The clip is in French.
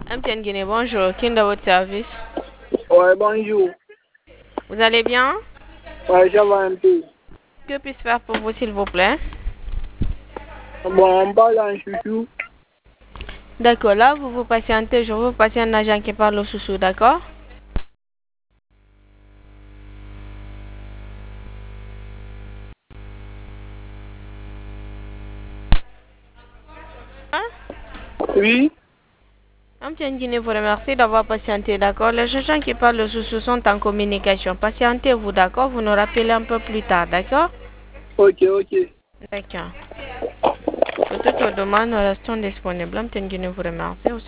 MTN Guinée, bonjour. Qui est dans votre service? Ouais, bonjour. Vous allez bien? Ouais, ça va un peu. Que puis-je faire pour vous, s'il vous plaît? Bon, on parle en chouchou. D'accord, là, vous vous patientez. Je vais vous passer un agent qui parle au chouchou, d'accord? Hein? Oui? MTN Guinée vous remercie d'avoir patienté, d'accord? Les agents qui parlent au chouchou sont en communication. Patientez-vous, d'accord? Vous nous rappelez un peu plus tard, d'accord? Ok, ok. D'accord. Pour toute vos demandes, nous restons disponibles. MTN Guinée vous remercie.